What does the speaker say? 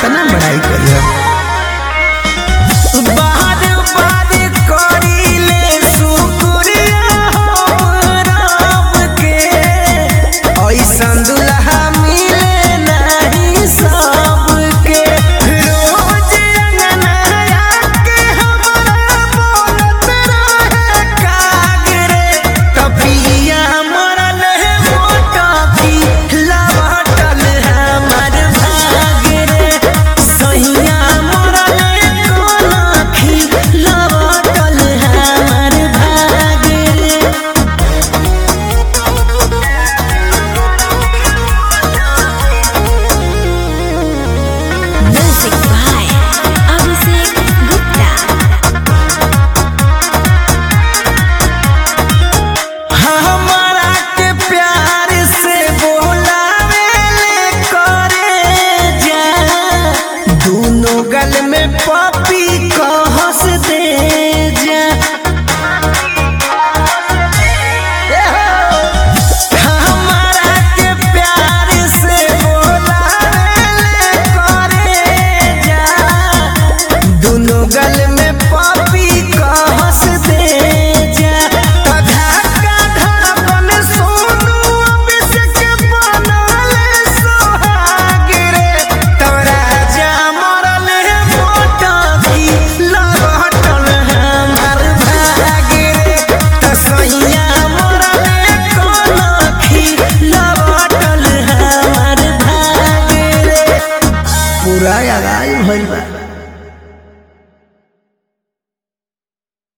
कितना बड़ाई करियो। बाहर बाहर करीले शुक्रिया हो रब के, ऐसन दुल्हा मिले नहीं सबके। रोज अंगनाया के हमारा बोलत रहे कागरे, कपिया मरल है मोटा की लवटल हमर भागरे। सैया मरल कोनखी लवटल हमर Bhagare. Music by Abhishek Gupta. हमारा के प्यार से बोलावेले करे जा, दोनों गल में पपी कहस दे जा। हमारा के प्यार से बोलावेले करे जा, दोनों गल में पपी कहस दे जा। धक्का धड़कन सोनू अभिषेक बनले सोहाग रे, तोरा जा मरल है मोटा की लवटल हमर भाग रे। तसैया मरल कोनखी लवटल हमर भाग रे। पूरा याद भइल बा।